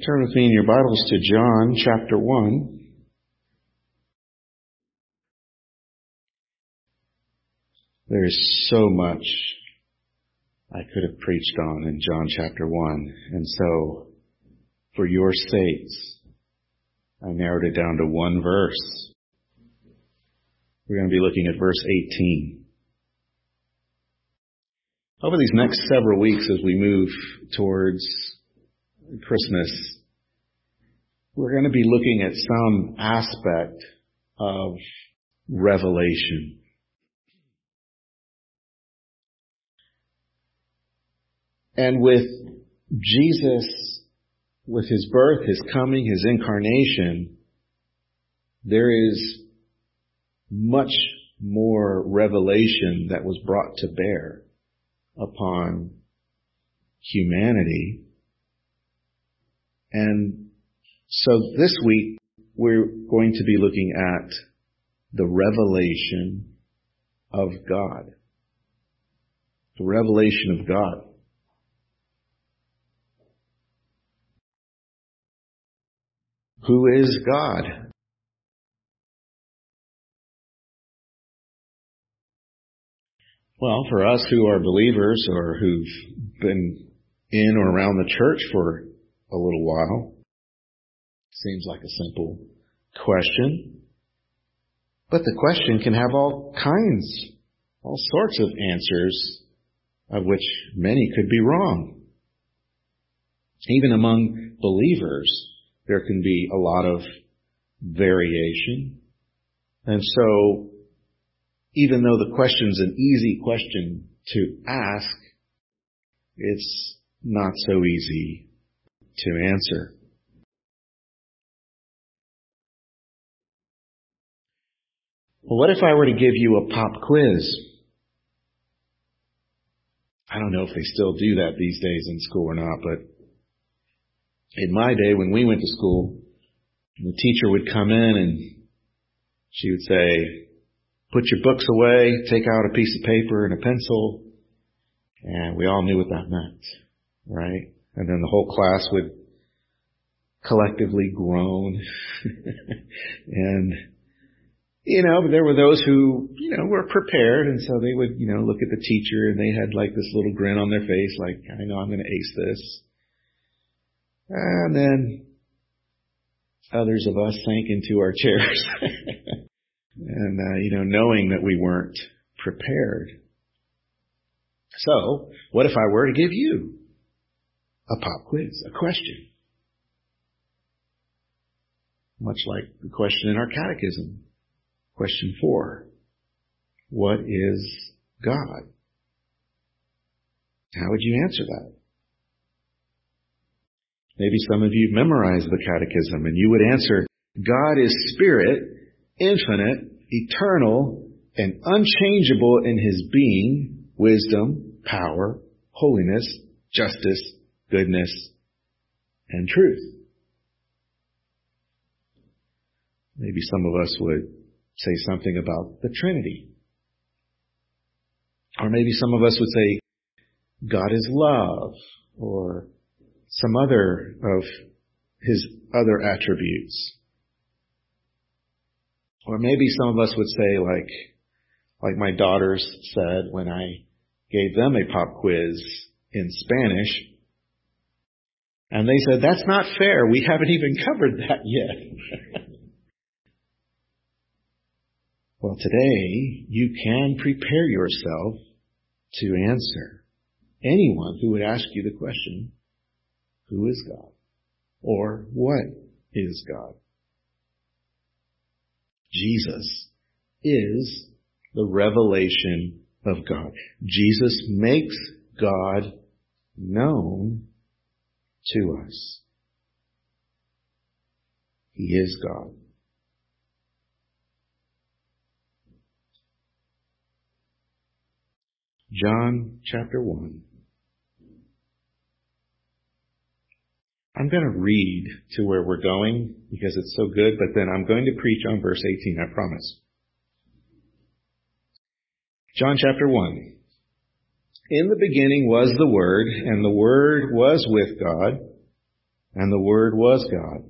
Turn with me in your Bibles to John chapter 1. There is so much I could have preached on in John chapter 1. And so, for your sakes, I narrowed it down to one verse. We're going to be looking at verse 18. Over these next several weeks as we move towards Christmas, we're going to be looking at some aspect of revelation. And with Jesus, with His birth, His coming, His incarnation, there is much more revelation that was brought to bear upon humanity. And so this week, we're going to be looking at the revelation of God. The revelation of God. Who is God? Well, for us who are believers or who've been in or around the church for a little while, seems like a simple question. But the question can have all sorts of answers, of which many could be wrong. Even among believers, there can be a lot of variation. And so, even though the question's an easy question to ask, it's not so easy to answer. Well, what if I were to give you a pop quiz? I don't know if they still do that these days in school or not, but in my day when we went to school, the teacher would come in and she would say, put your books away, take out a piece of paper and a pencil, and we all knew what that meant, right? And then the whole class would collectively groan. And there were those who, were prepared, and so they would, look at the teacher, and they had like this little grin on their face, like, I know I'm going to ace this. And then others of us sank into our chairs, and, knowing that we weren't prepared. So, what if I were to give you a pop quiz, a question? Much like the question in our catechism. Question 4. What is God? How would you answer that? Maybe some of you memorized the catechism and you would answer, God is spirit, infinite, eternal, and unchangeable in His being, wisdom, power, holiness, justice, goodness, and truth. Maybe some of us would say something about the Trinity. Or maybe some of us would say, God is love, or some other of His other attributes. Or maybe some of us would say, like my daughters said when I gave them a pop quiz in Spanish, and they said, that's not fair, we haven't even covered that yet. Well, today, you can prepare yourself to answer anyone who would ask you the question, who is God? Or what is God? Jesus is the revelation of God. Jesus makes God known to us. He is God. John chapter 1. I'm going to read to where we're going because it's so good, but then I'm going to preach on verse 18, I promise. John chapter 1. In the beginning was the Word, and the Word was with God, and the Word was God.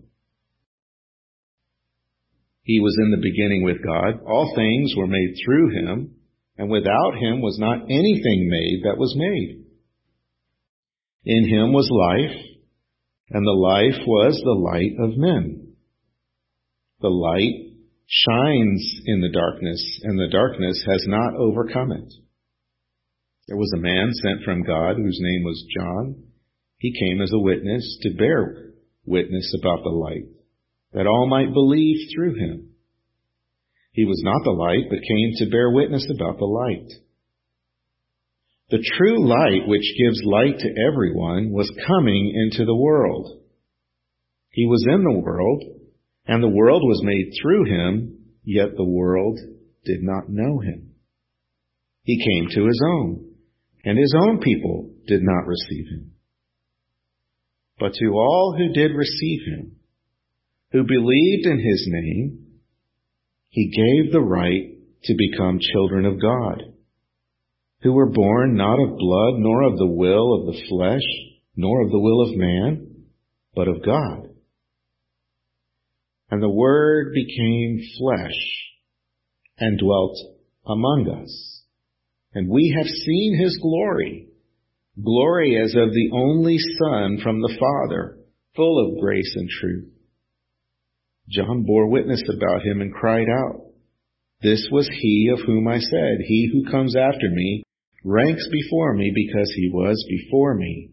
He was in the beginning with God. All things were made through him, and without him was not anything made that was made. In him was life, and the life was the light of men. The light shines in the darkness, and the darkness has not overcome it. There was a man sent from God whose name was John. He came as a witness to bear witness about the light, that all might believe through him. He was not the light, but came to bear witness about the light. The true light, which gives light to everyone, was coming into the world. He was in the world, and the world was made through him, yet the world did not know him. He came to his own, and his own people did not receive him. But to all who did receive him, who believed in his name, he gave the right to become children of God, who were born not of blood, nor of the will of the flesh, nor of the will of man, but of God. And the Word became flesh and dwelt among us. And we have seen his glory, glory as of the only Son from the Father, full of grace and truth. John bore witness about him and cried out, "This was he of whom I said, 'He who comes after me ranks before me because he was before me.'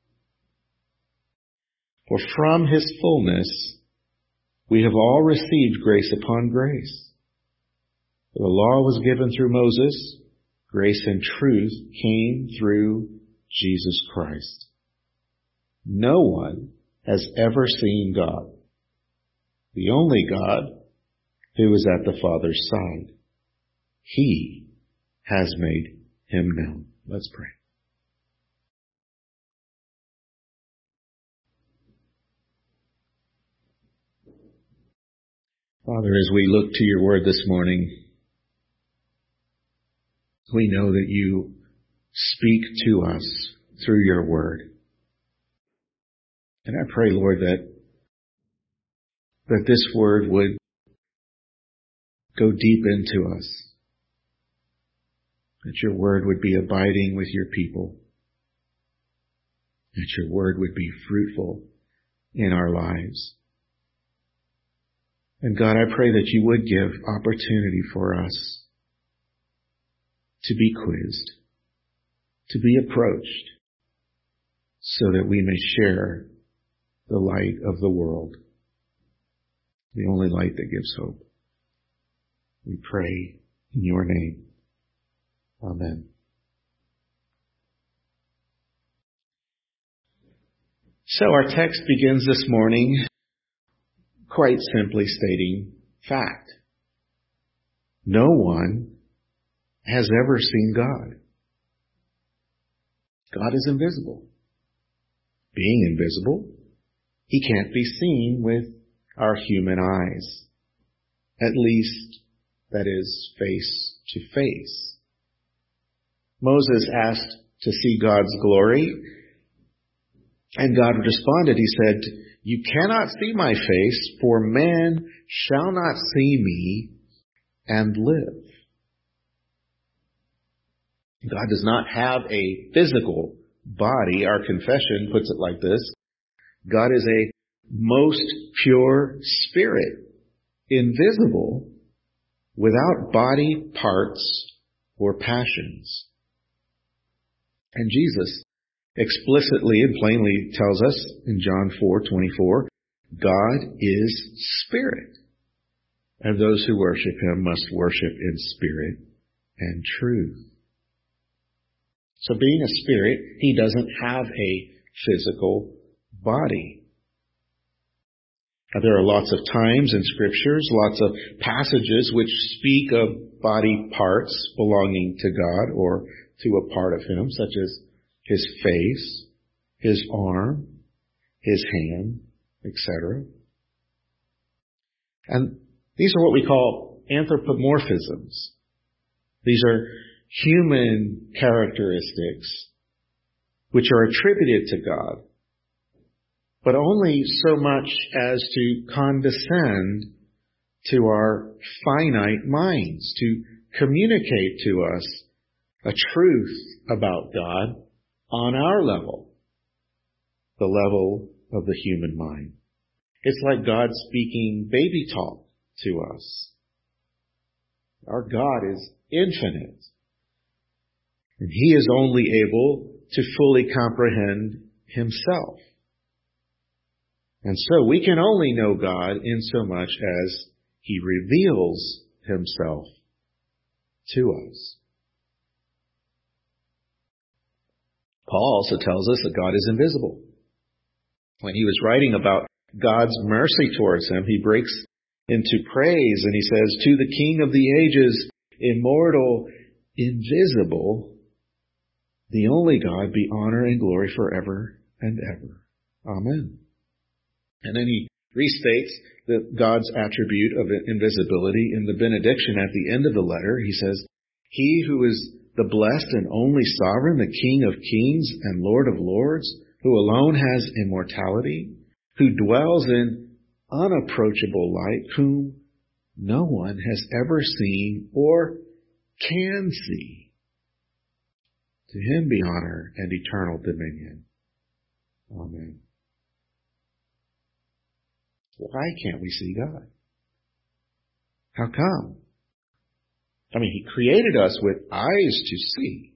For from his fullness we have all received grace upon grace. For the law was given through Moses, grace and truth came through Jesus Christ. No one has ever seen God, the only God who is at the Father's side. He has made him known." Let's pray. Father, as we look to your word this morning, we know that you speak to us through your word. And I pray, Lord, that this word would go deep into us, that your word would be abiding with your people, that your word would be fruitful in our lives. And God, I pray that you would give opportunity for us to be quizzed, to be approached, so that we may share the light of the world, the only light that gives hope. We pray in your name. Amen. So our text begins this morning quite simply stating fact. No one has ever seen God. God is invisible. Being invisible, he can't be seen with our human eyes. At least, that is, face to face. Moses asked to see God's glory, and God responded. He said, "You cannot see my face, for man shall not see me and live." God does not have a physical body. Our confession puts it like this: God is a most pure spirit, invisible, without body parts or passions. And Jesus explicitly and plainly tells us in John 4:24, God is spirit, and those who worship him must worship in spirit and truth. So being a spirit, he doesn't have a physical body. Now, there are lots of times in scriptures, lots of passages which speak of body parts belonging to God or to a part of him, such as his face, his arm, his hand, etc. And these are what we call anthropomorphisms. These are human characteristics which are attributed to God, but only so much as to condescend to our finite minds, to communicate to us a truth about God on our level, the level of the human mind. It's like God speaking baby talk to us. Our God is infinite, and He is only able to fully comprehend Himself. And so we can only know God in so much as He reveals Himself to us. Paul also tells us that God is invisible. When he was writing about God's mercy towards him, he breaks into praise and he says, "To the King of the ages, immortal, invisible, the only God, be honor and glory forever and ever. Amen." And then he restates that God's attribute of invisibility in the benediction at the end of the letter. He says, "He who is the blessed and only sovereign, the King of kings and Lord of lords, who alone has immortality, who dwells in unapproachable light, whom no one has ever seen or can see. To Him be honor and eternal dominion. Amen." Why can't we see God? How come? I mean, He created us with eyes to see.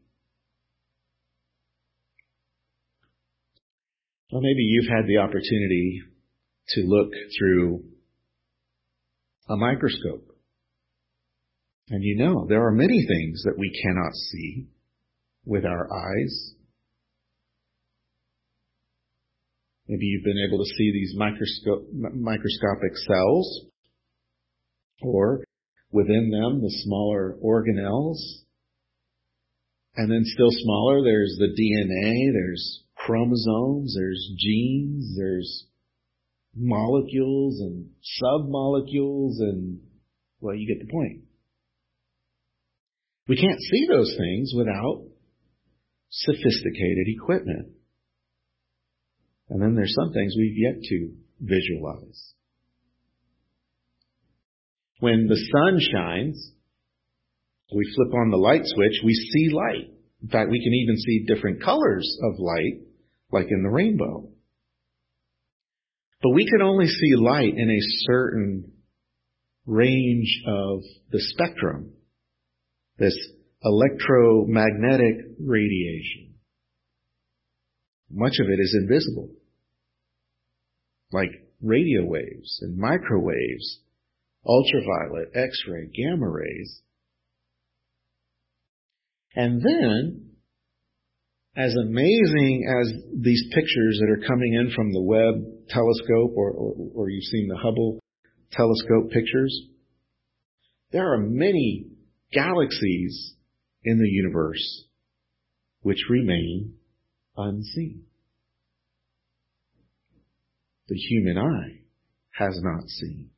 Well, maybe you've had the opportunity to look through a microscope. And you know, there are many things that we cannot see with our eyes. Maybe you've been able to see these microscopic cells, or within them, the smaller organelles. And then still smaller, there's the DNA, there's chromosomes, there's genes, there's molecules and submolecules, and, well, you get the point. We can't see those things without sophisticated equipment. And then there's some things we've yet to visualize. When the sun shines, we flip on the light switch, we see light. In fact, we can even see different colors of light, like in the rainbow. But we can only see light in a certain range of the spectrum, this electromagnetic radiation. Much of it is invisible, like radio waves and microwaves, ultraviolet, X-ray, gamma rays. And then, as amazing as these pictures that are coming in from the Webb telescope, or you've seen the Hubble telescope pictures, there are many galaxies in the universe which remain unseen. The human eye has not seen.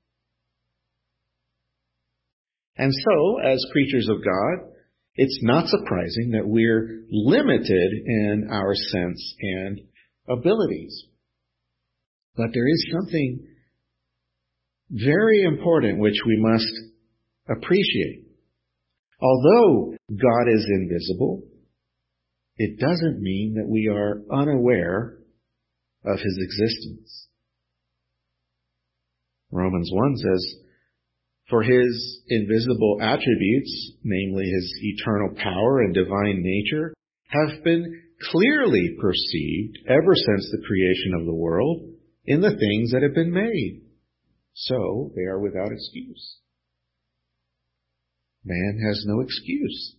And so, as creatures of God, it's not surprising that we're limited in our sense and abilities. But there is something very important which we must appreciate. Although God is invisible, it doesn't mean that we are unaware of His existence. Romans 1 says, "For His invisible attributes, namely His eternal power and divine nature, have been clearly perceived ever since the creation of the world in the things that have been made. So they are without excuse." Man has no excuse.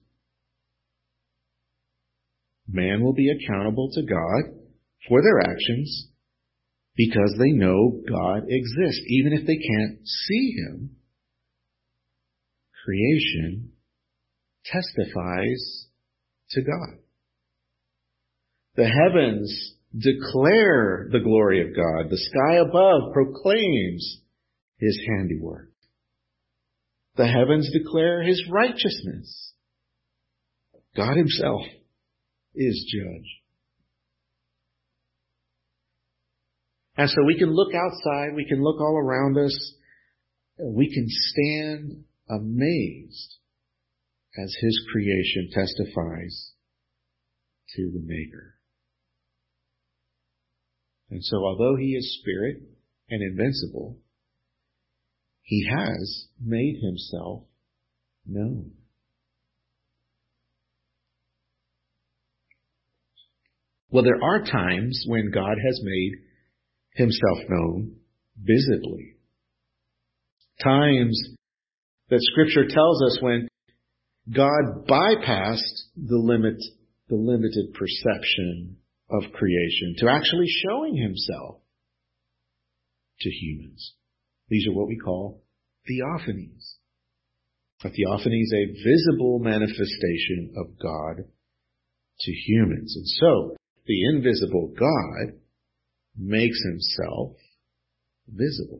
Man will be accountable to God for their actions because they know God exists, even if they can't see Him. Creation testifies to God. The heavens declare the glory of God. The sky above proclaims His handiwork. The heavens declare His righteousness. God Himself is judge. And so we can look outside, we can look all around us, we can stand amazed as His creation testifies to the Maker. And so although He is Spirit and invincible, He has made Himself known. Well, there are times when God has made Himself known visibly. Times that Scripture tells us when God bypassed the limited perception of creation to actually showing Himself to humans. These are what we call theophanies. A theophany is a visible manifestation of God to humans. And so, the invisible God makes Himself visible.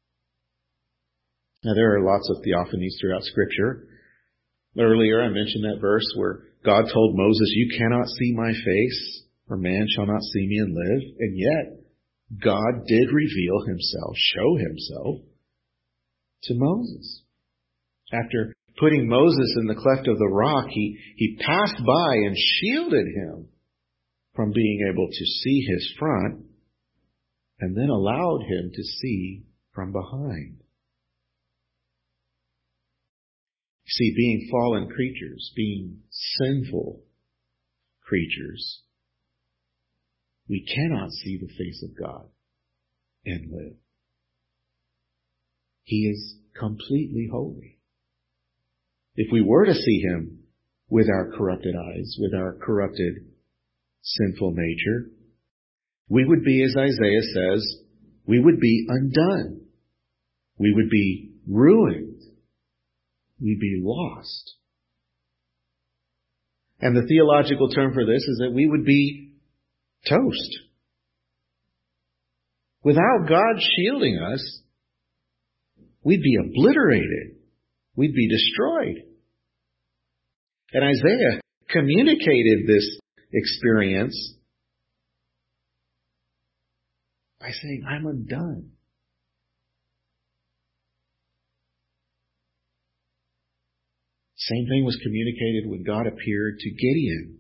Now, there are lots of theophanies throughout Scripture. Earlier, I mentioned that verse where God told Moses, "You cannot see my face, or man shall not see me and live." And yet, God did reveal Himself, show Himself to Moses. After putting Moses in the cleft of the rock, he passed by and shielded him from being able to see his front, and then allowed him to see from behind. See, being fallen creatures, being sinful creatures, we cannot see the face of God and live. He is completely holy. If we were to see Him with our corrupted eyes, with our corrupted sinful nature, we would be, as Isaiah says, we would be undone. We would be ruined. We'd be lost. And the theological term for this is that we would be toast. Without God shielding us, we'd be obliterated. We'd be destroyed. And Isaiah communicated this experience by saying, "I'm undone." Same thing was communicated when God appeared to Gideon.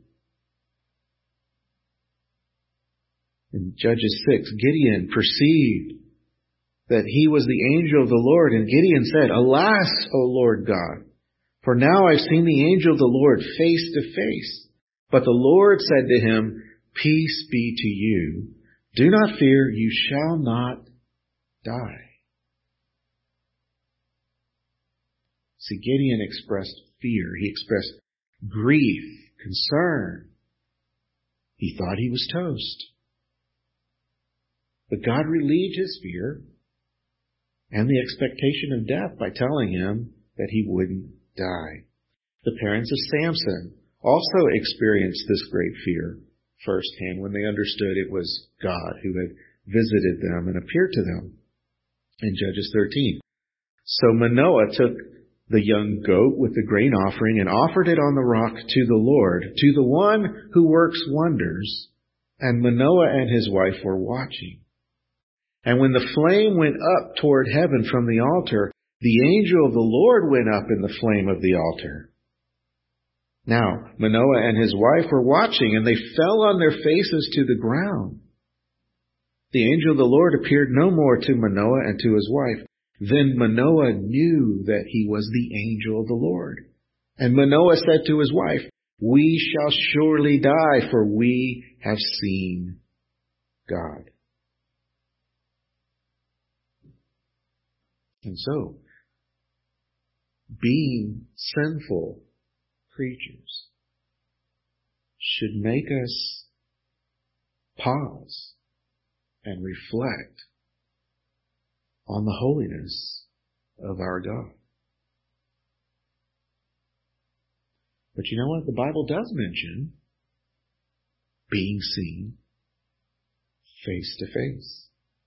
In Judges 6, Gideon perceived that he was the angel of the Lord, and Gideon said, "Alas, O Lord God, for now I've seen the angel of the Lord face to face." But the Lord said to him, "Peace be to you. Do not fear, you shall not die." See, Gideon expressed fear. He expressed grief, concern. He thought he was toast. But God relieved his fear and the expectation of death by telling him that he wouldn't die. The parents of Samson also experienced this great fear firsthand when they understood it was God who had visited them and appeared to them. In Judges 13. So Manoah took the young goat with the grain offering and offered it on the rock to the Lord, to the one who works wonders. And Manoah and his wife were watching. And when the flame went up toward heaven from the altar, the angel of the Lord went up in the flame of the altar. Now, Manoah and his wife were watching, and they fell on their faces to the ground. The angel of the Lord appeared no more to Manoah and to his wife. Then Manoah knew that he was the angel of the Lord. And Manoah said to his wife, "We shall surely die, for we have seen God." And so, being sinful creatures should make us pause and reflect on the holiness of our God. But you know what? The Bible does mention being seen face to face.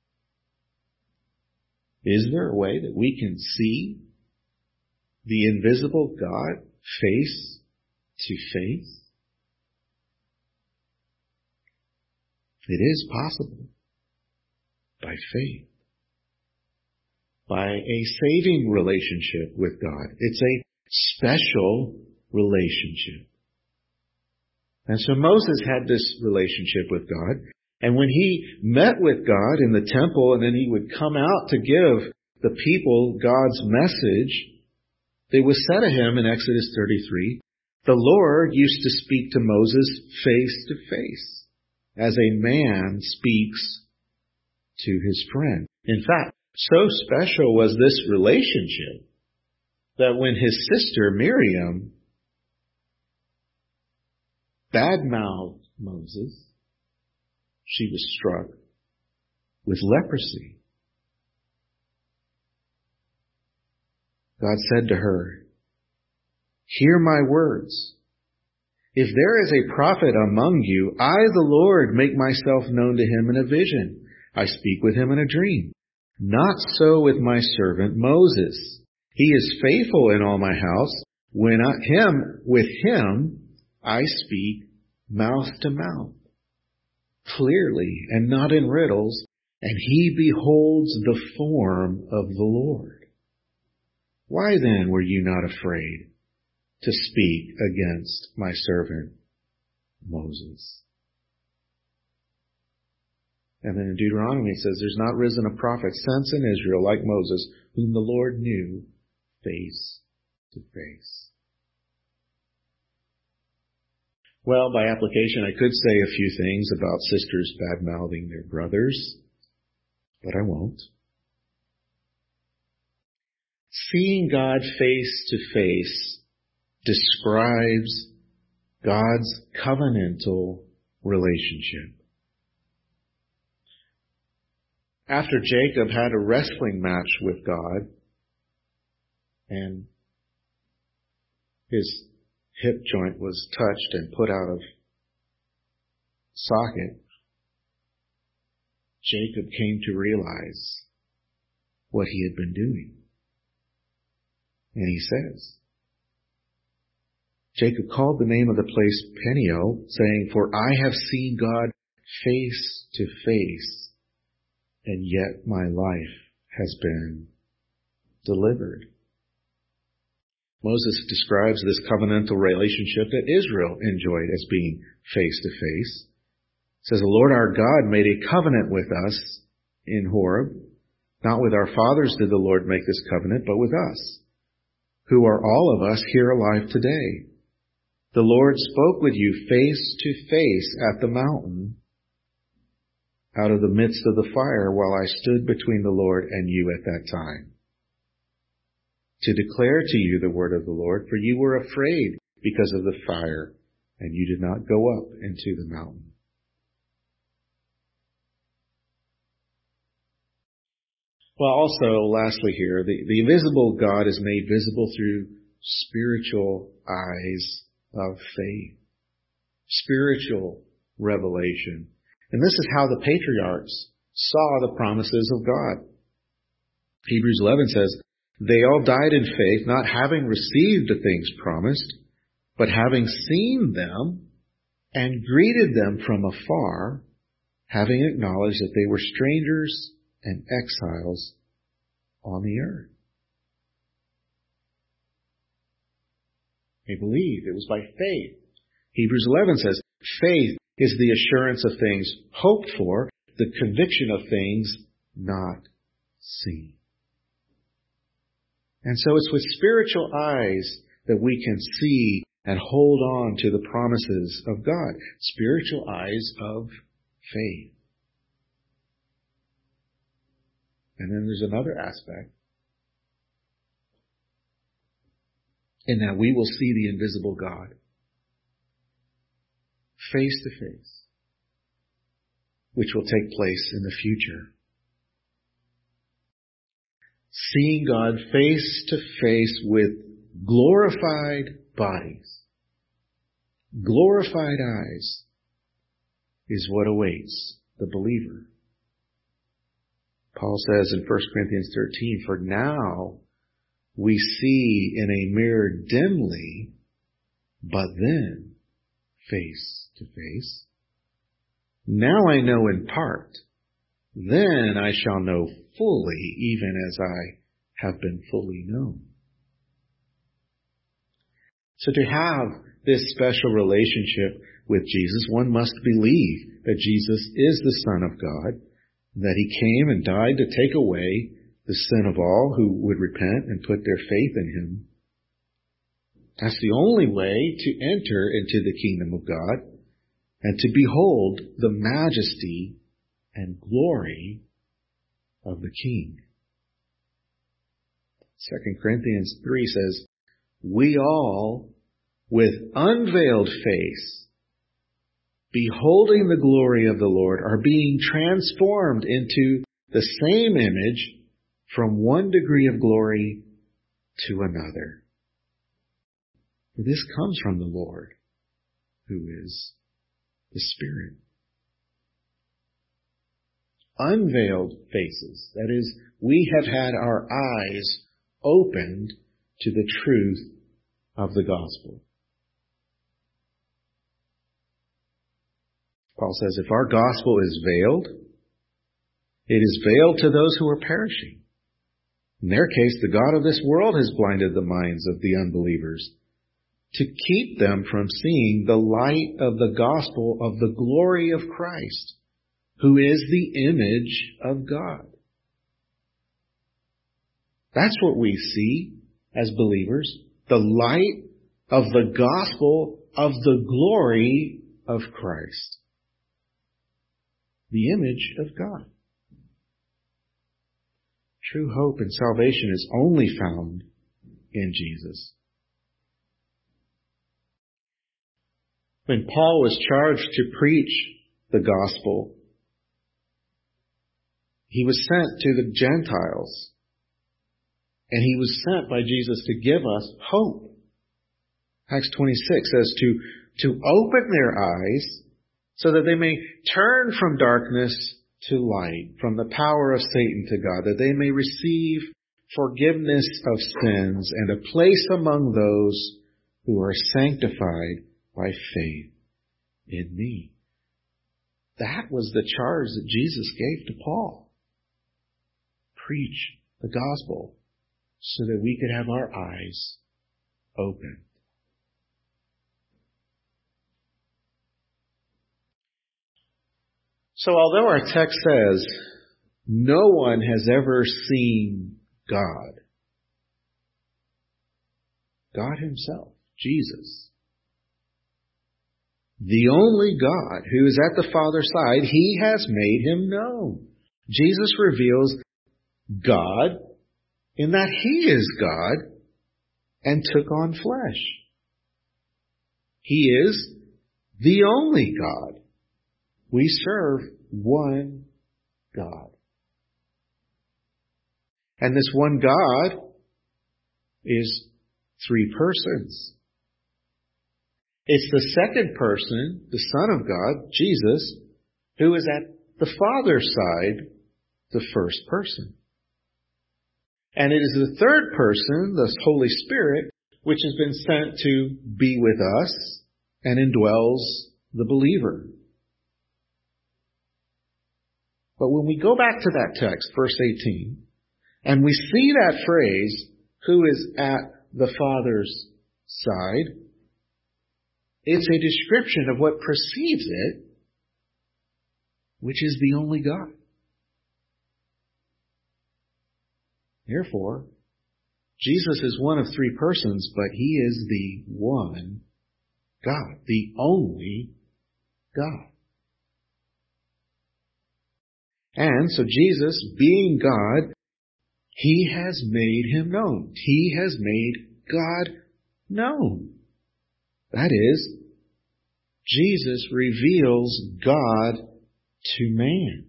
Is there a way that we can see the invisible God face to face? It is possible. By faith. By a saving relationship with God. It's a special relationship. And so Moses had this relationship with God. And when he met with God in the temple, and then he would come out to give the people God's message, it was said of him in Exodus 33, the Lord used to speak to Moses face to face, as a man speaks to his friend. In fact, so special was this relationship that when his sister Miriam badmouthed Moses, she was struck with leprosy. God said to her, "Hear my words. If there is a prophet among you, I, the Lord, make myself known to him in a vision. I speak with him in a dream. Not so with my servant Moses. He is faithful in all my house. With him I speak mouth to mouth, clearly and not in riddles, and he beholds the form of the Lord. Why then were you not afraid to speak against my servant Moses?" And then in Deuteronomy it says, "There's not risen a prophet since in Israel like Moses, whom the Lord knew face to face." Well, by application, I could say a few things about sisters bad-mouthing their brothers, but I won't. Seeing God face to face describes God's covenantal relationship. After Jacob had a wrestling match with God, and his hip joint was touched and put out of socket, Jacob came to realize what he had been doing. And he says, Jacob called the name of the place Peniel, saying, "For I have seen God face to face, and yet my life has been delivered." Moses describes this covenantal relationship that Israel enjoyed as being face to face. It says, "The Lord our God made a covenant with us in Horeb. Not with our fathers did the Lord make this covenant, but with us, who are all of us here alive today. The Lord spoke with you face to face at the mountain, out of the midst of the fire, while I stood between the Lord and you at that time, to declare to you the word of the Lord, for you were afraid because of the fire, and you did not go up into the mountain." Well, also, lastly here, the invisible God is made visible through spiritual eyes of faith, spiritual revelation. And this is how the patriarchs saw the promises of God. Hebrews 11 says, "They all died in faith, not having received the things promised, but having seen them and greeted them from afar, having acknowledged that they were strangers and exiles on the earth." They believed. It was by faith. Hebrews 11 says, "Faith is the assurance of things hoped for, the conviction of things not seen." And so it's with spiritual eyes that we can see and hold on to the promises of God. Spiritual eyes of faith. And then there's another aspect, in that we will see the invisible God face to face, which will take place in the future. Seeing God face to face with glorified bodies, glorified eyes, is what awaits the believer. Paul says in 1 Corinthians 13, "For now we see in a mirror dimly, but then face to face. Now I know in part, then I shall know fully, even as I have been fully known. So to have this special relationship with Jesus, one must believe that Jesus is the Son of God, that He came and died to take away the sin of all who would repent and put their faith in Him. That's the only way to enter into the kingdom of God and to behold the majesty and glory of the King. 2 Corinthians 3 says, we all, with unveiled face, beholding the glory of the Lord, are being transformed into the same image from one degree of glory to another. For this comes from the Lord, who is the Spirit. Unveiled faces. That is, we have had our eyes opened to the truth of the gospel. Paul says, if our gospel is veiled, it is veiled to those who are perishing. In their case, the God of this world has blinded the minds of the unbelievers to keep them from seeing the light of the gospel of the glory of Christ, who is the image of God. That's what we see as believers, the light of the gospel of the glory of Christ, the image of God. True hope and salvation is only found in Jesus. When Paul was charged to preach the gospel, he was sent to the Gentiles, and he was sent by Jesus to give us hope. Acts 26 says to open their eyes so that they may turn from darkness to light, from the power of Satan to God, that they may receive forgiveness of sins and a place among those who are sanctified by faith in me. That was the charge that Jesus gave to Paul. Preach the gospel so that we could have our eyes open. So although our text says no one has ever seen God, God Himself, Jesus, the only God who is at the Father's side, He has made Him known. Jesus reveals God in that He is God and took on flesh. He is the only God. We serve one God. And this one God is three persons. It's the second person, the Son of God, Jesus, who is at the Father's side, the first person. And it is the third person, the Holy Spirit, which has been sent to be with us and indwells the believer. But when we go back to that text, verse 18, and we see that phrase, who is at the Father's side, it's a description of what precedes it, which is the only God. Therefore, Jesus is one of three persons, but He is the one God, the only God. And so Jesus, being God, He has made Him known. He has made God known. That is, Jesus reveals God to man.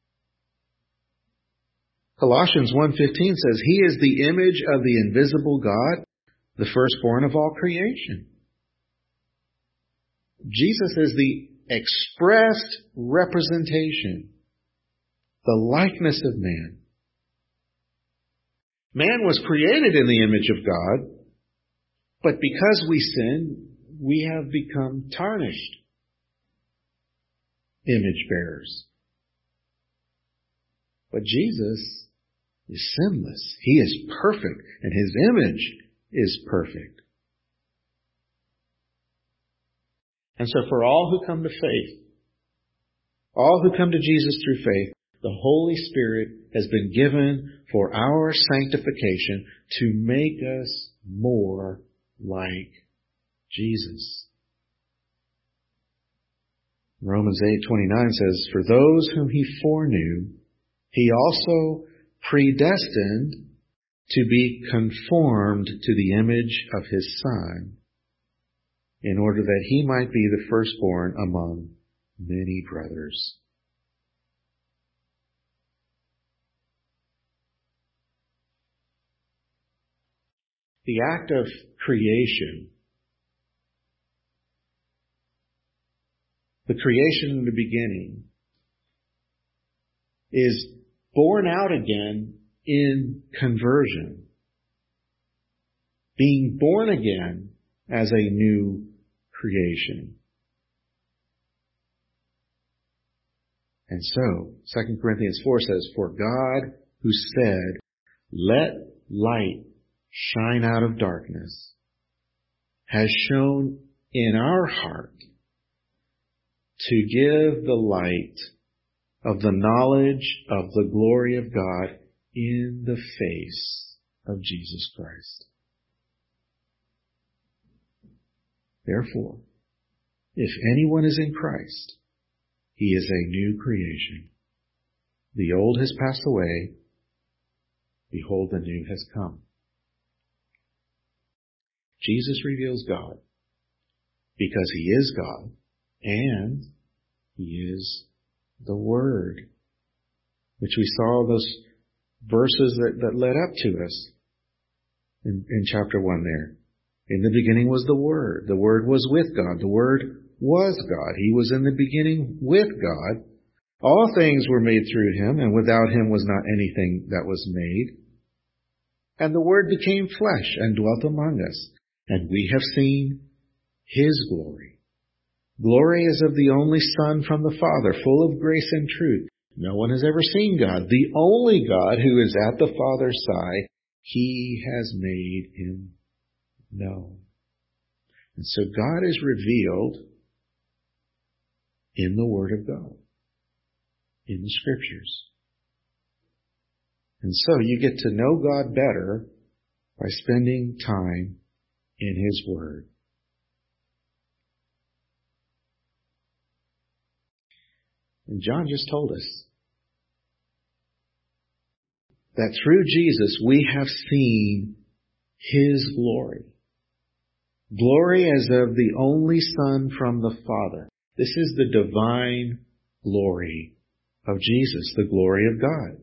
Colossians 1:15 says, He is the image of the invisible God, the firstborn of all creation. Jesus is the expressed representation, the likeness of man. Man was created in the image of God, but because we sin, we have become tarnished image bearers. But Jesus is sinless. He is perfect, and His image is perfect. And so for all who come to faith, all who come to Jesus through faith, the Holy Spirit has been given for our sanctification to make us more like Jesus. Romans 8:29 says, "For those whom He foreknew, He also predestined to be conformed to the image of His Son, in order that He might be the firstborn among many brothers." The act of creation, the creation in the beginning, is born out again in conversion. Being born again as a new creation. And so, 2 Corinthians 4 says, "For God, who said, 'Let light shine out of darkness,' has shone in our heart to give the light of the knowledge of the glory of God in the face of Jesus Christ." Therefore, if anyone is in Christ, he is a new creation. The old has passed away. Behold, the new has come. Jesus reveals God because He is God and He is the Word, which we saw those verses that led up to us in chapter 1 there. In the beginning was the Word. The Word was with God. The Word was God. He was in the beginning with God. All things were made through Him, and without Him was not anything that was made. And the Word became flesh and dwelt among us, and we have seen His glory. Glory as of the only Son from the Father, full of grace and truth. No one has ever seen God. The only God who is at the Father's side, He has made Him known. And so God is revealed in the Word of God, in the Scriptures. And so you get to know God better by spending time in His Word. And John just told us that through Jesus we have seen His glory. Glory as of the only Son from the Father. This is the divine glory of Jesus, the glory of God.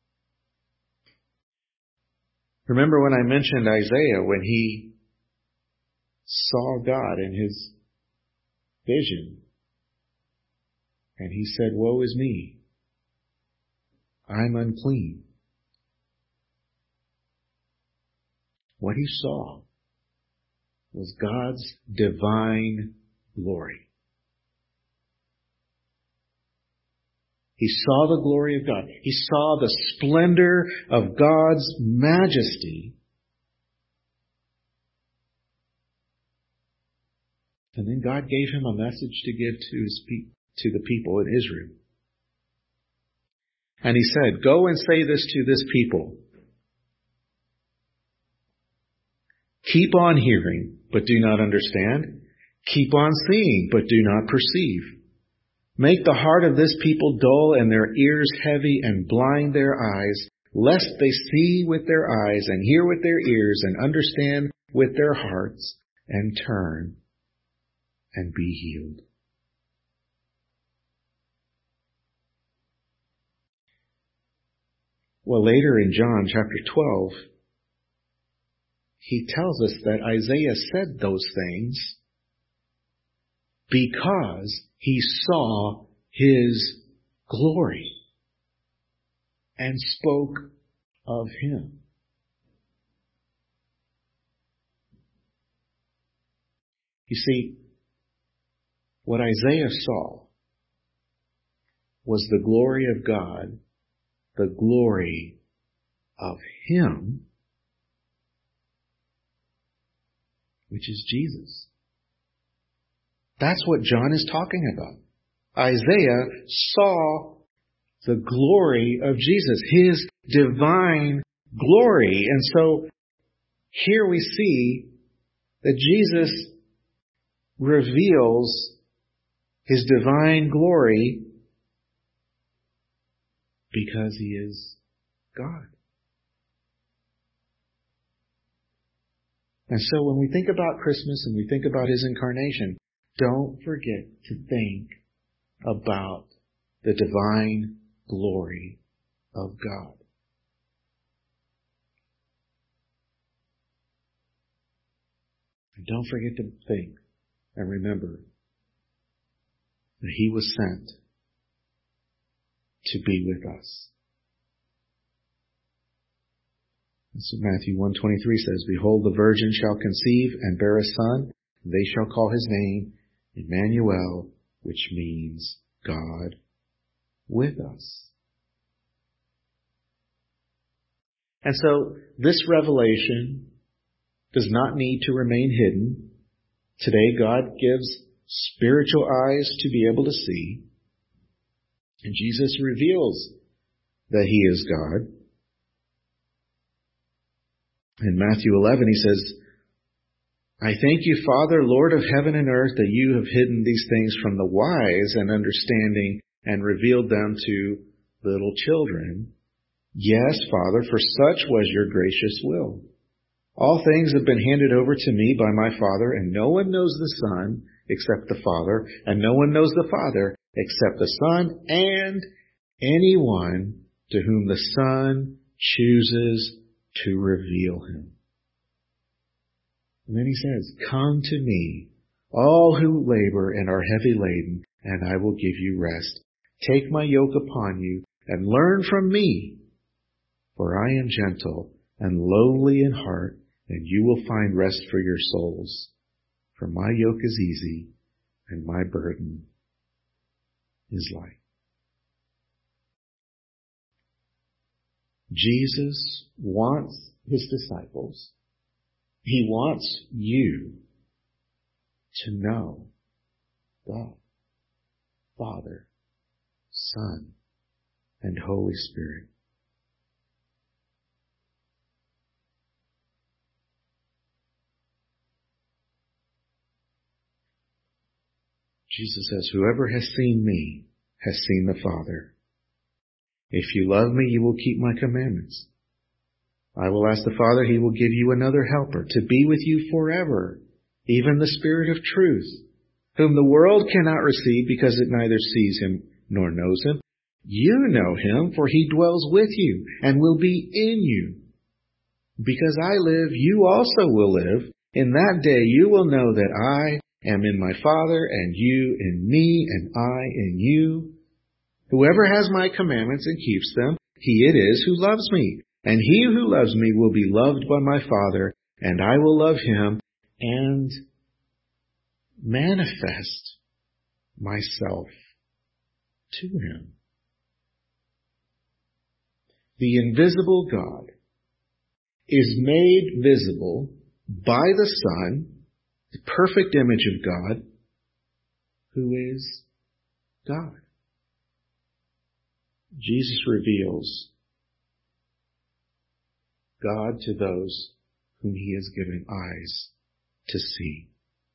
Remember when I mentioned Isaiah, when he saw God in his vision, and he said, "Woe is me, I'm unclean." What he saw was God's divine glory. He saw the glory of God. He saw the splendor of God's majesty. And then God gave him a message to give to the people in Israel. And He said, "Go and say this to this people. Keep on hearing, but do not understand. Keep on seeing, but do not perceive. Make the heart of this people dull and their ears heavy, and blind their eyes, lest they see with their eyes and hear with their ears and understand with their hearts and turn and be healed." Well, later in John chapter 12, he tells us that Isaiah said those things because he saw His glory and spoke of Him. You see, what Isaiah saw was the glory of God the glory of Him, which is Jesus. That's what John is talking about. Isaiah saw the glory of Jesus, His divine glory. And so here we see that Jesus reveals His divine glory because He is God. And so when we think about Christmas and we think about His incarnation, don't forget to think about the divine glory of God. And don't forget to think and remember that He was sent to be with us. That's what Matthew 1:23 says, "Behold, the virgin shall conceive and bear a son, and they shall call his name Emmanuel," which means God with us. And so this revelation does not need to remain hidden. Today God gives spiritual eyes to be able to see. And Jesus reveals that He is God. In Matthew 11 He says, "I thank you, Father, Lord of heaven and earth, that you have hidden these things from the wise and understanding and revealed them to little children. Yes, Father, for such was your gracious will. All things have been handed over to me by my Father, and no one knows the Son except the Father, and no one knows the Father except the Son, and anyone to whom the Son chooses to reveal Him." And then He says, "Come to me, all who labor and are heavy laden, and I will give you rest. Take my yoke upon you and learn from me, for I am gentle and lowly in heart, and you will find rest for your souls. For my yoke is easy and my burden is light." Jesus wants His disciples, He wants you to know God, Father, Son, and Holy Spirit. Jesus says, "Whoever has seen me has seen the Father. If you love me, you will keep my commandments. I will ask the Father, He will give you another helper to be with you forever, even the Spirit of truth, whom the world cannot receive because it neither sees Him nor knows Him. You know Him, for He dwells with you and will be in you. Because I live, you also will live. In that day you will know that I am in my Father, and you in me, and I in you. Whoever has my commandments and keeps them, he it is who loves me. And he who loves me will be loved by my Father, and I will love him and manifest myself to him." The invisible God is made visible by the Son, the perfect image of God, who is God. Jesus reveals God to those whom He has given eyes to see.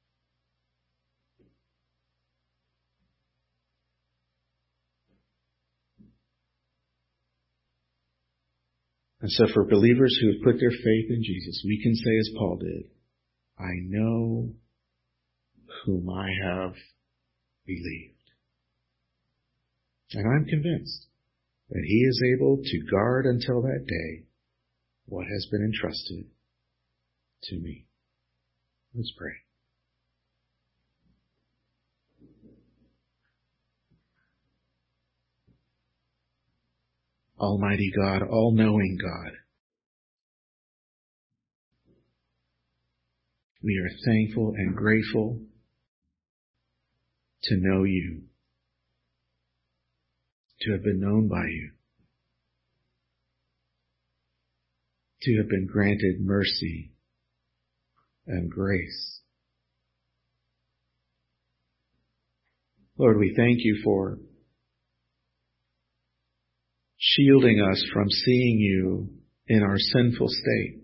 And so for believers who have put their faith in Jesus, we can say as Paul did, "I know whom I have believed. And I'm convinced that He is able to guard until that day what has been entrusted to me." Let's pray. Almighty God, all-knowing God, we are thankful and grateful to know You, to have been known by You. to have been granted mercy and grace. Lord, we thank you for shielding us from seeing you in our sinful state.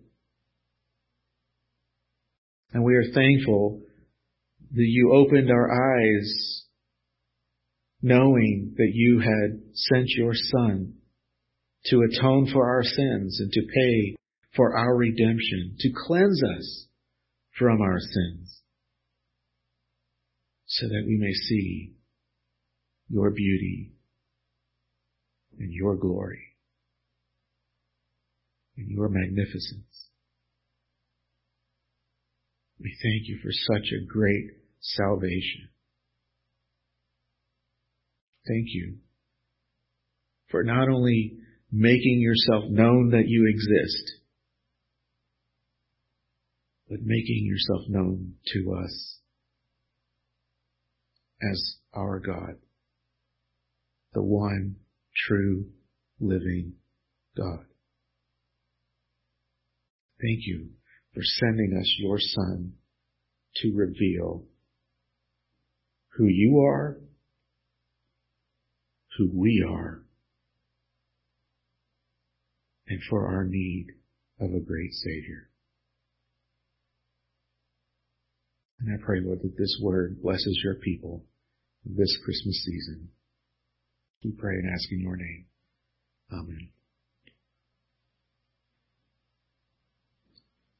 And we are thankful that you opened our eyes knowing that you had sent your Son to atone for our sins and to pay for our redemption, to cleanse us from our sins, so that we may see your beauty and your glory and your magnificence. We thank you for such a great salvation. Thank you for not only making yourself known that you exist, but making yourself known to us as our God, the one true living God. Thank you for sending us your Son to reveal who you are, who we are, and for our need of a great Savior. And I pray, Lord, that this word blesses your people this Christmas season. We pray and ask in your name. Amen.